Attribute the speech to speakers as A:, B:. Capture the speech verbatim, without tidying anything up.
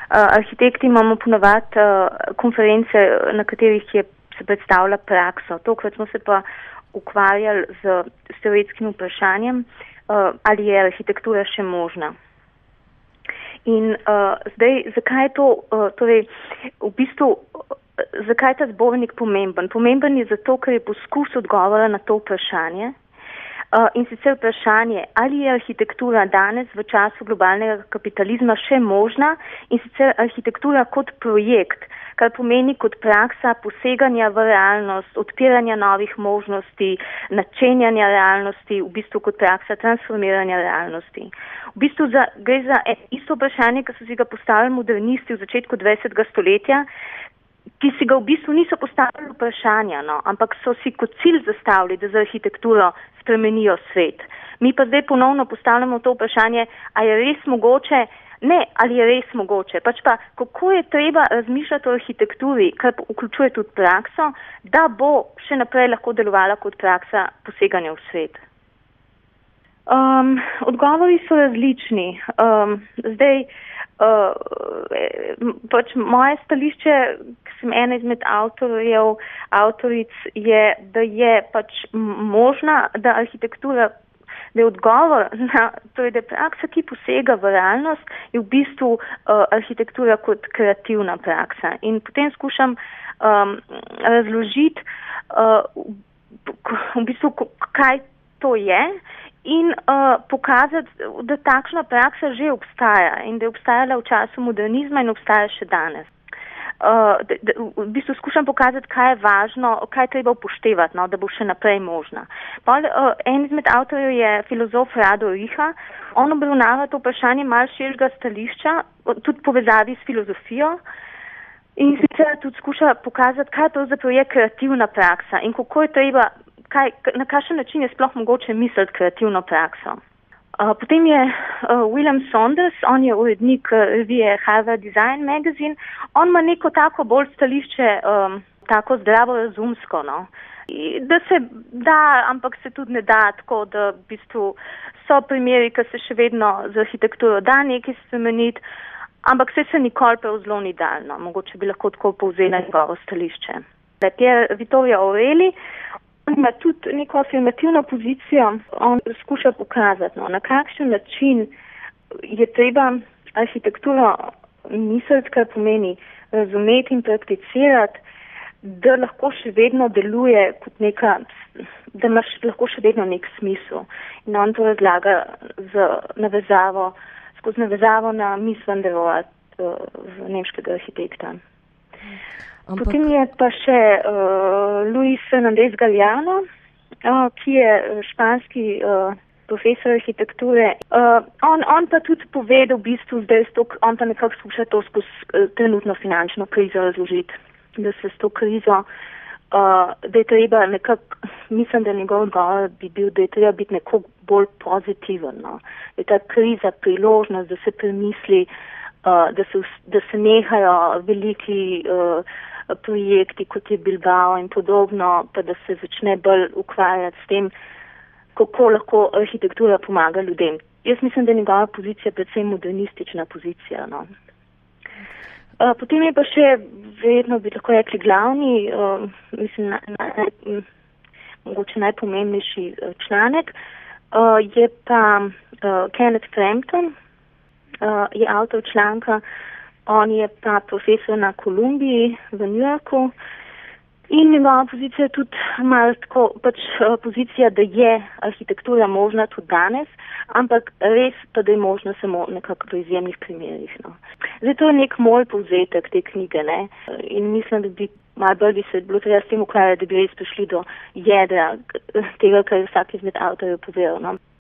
A: arhitekti imamo ponavadi uh, konference, na katerih je se predstavlja prakso. Tokrat smo se pa ukvarjali z, z teoretskim vprašanjem, uh, ali je arhitektura še možna. In uh, zdaj, zakaj je to, uh, torej, v bistvu, uh, zakaj je ta zbornik pomemben? Pomemben je zato, ker je poskus odgovora na to vprašanje. Uh, in sicer vprašanje, ali je arhitektura danes v času globalnega kapitalizma še možna, in sicer arhitektura kot projekt, kar pomeni kot praksa poseganja v realnost, odpiranja novih možnosti, načenjanja realnosti, v bistvu kot praksa transformiranja realnosti. V bistvu za, gre za isto vprašanje, ki so si ga postavili modernisti v začetku dvajsetega stoletja, ki si ga v bistvu niso postavili vprašanja, no, ampak so si kot cilj zastavili, da za arhitekturo spremenijo svet. Mi pa zdaj ponovno postavljamo to vprašanje, a je res mogoče, ne, ali je res mogoče, pač pa kako je treba razmišljati o arhitekturi, kar vključuje tudi prakso, da bo še naprej lahko delovala kot praksa poseganja v svet. Um, odgovori so različni. Um, zdaj, Uh, pač moje stališče, ki sem ena izmed avtorjev, avtoric, je, da je pač možna, da arhitektura, da je odgovor na, torej da je praksa, ki posega v realnost, je v bistvu uh, arhitektura kot kreativna praksa. In potem skušam um, razložiti uh, v bistvu, kaj to je, in uh, pokazati, da takšna praksa že obstaja in da je obstajala v času modernizma in obstaja še danes. Uh, da, da, v bistvu skušam pokazati, kaj je važno, kaj treba upoštevati, no, da bo še naprej možna. Pol, uh, en izmed avtorjev je filozof Rado Riha. On obravnava to vprašanje malo širšega stališča, tudi povezavi s filozofijo, in sicer tudi skuša pokazati, kaj pravzaprav je kreativna praksa in kako je treba, Kaj, na kakšen način je sploh mogoče misliti kreativno prakso. Uh, potem je uh, William Saunders, on je urednik uh, revije Harvard Design Magazine. On ima neko tako bolj stališče, um, tako zdravo razumsko, no. I, da se da, ampak se tudi ne da tako, da v bistvu so primeri, ki se še vedno z arhitekturo da nekaj spremeniti, ampak se se nikoli prav zelo ni dal, no. Mogoče bi lahko tako povzela njegovo stališče. Pierre Vittorio Aureli ima tudi neko afirmativno pozicijo, on skuša pokazati, no, na kakšen način je treba arhitekturo misliti, kar pomeni razumeti in prakticirati, da lahko še vedno deluje kot neka, da ima lahko še vedno nek smisel. In on to razlaga z navezavo, skozi navezavo na Mies van der Rohe, nemškega arhitekta. Ampak... Potem je pa še uh, Luis Fernandez Galliano, uh, ki je španski uh, profesor arhitekture. Uh, on, on pa tudi povedal v bistvu, da on pa nekako skuša to skozi uh, trenutno finančno krizo razložiti, da se s to krizo, uh, da je treba nekako, mislim, da njegov odgovor bi bil, da je treba biti nekako bolj pozitiven, no. Da je ta kriza priložnost, da se premisli, uh, da, se, da se nehajo veliki uh, projekti, kot je Bilbao in podobno, pa da se začne bolj ukvarjati s tem, kako lahko arhitektura pomaga ljudem. Jaz mislim, da je njegova pozicija predvsem modernistična pozicija, no. Uh, potem je pa še, verjetno bi lahko rekli, glavni, uh, mislim, na, na, na, mogoče najpomembnejši uh, članek, uh, je pa uh, Kenneth Frampton, uh, je avtor članka. On je pa profesor na Kolumbiji v New Yorku in njegova pozicija je tudi malo tako, pač pozicija, da je arhitektura možna tudi danes, ampak res pa, da je možna samo nekako v izjemnih primerih, no. Zdaj to je nek moj povzetek te knjige, ne, in mislim, da bi malo bolj bi se bilo treba s tem ukvarjati, da bi res prišli do jedra tega, kar je vsak izmed avtorjev povedal, no.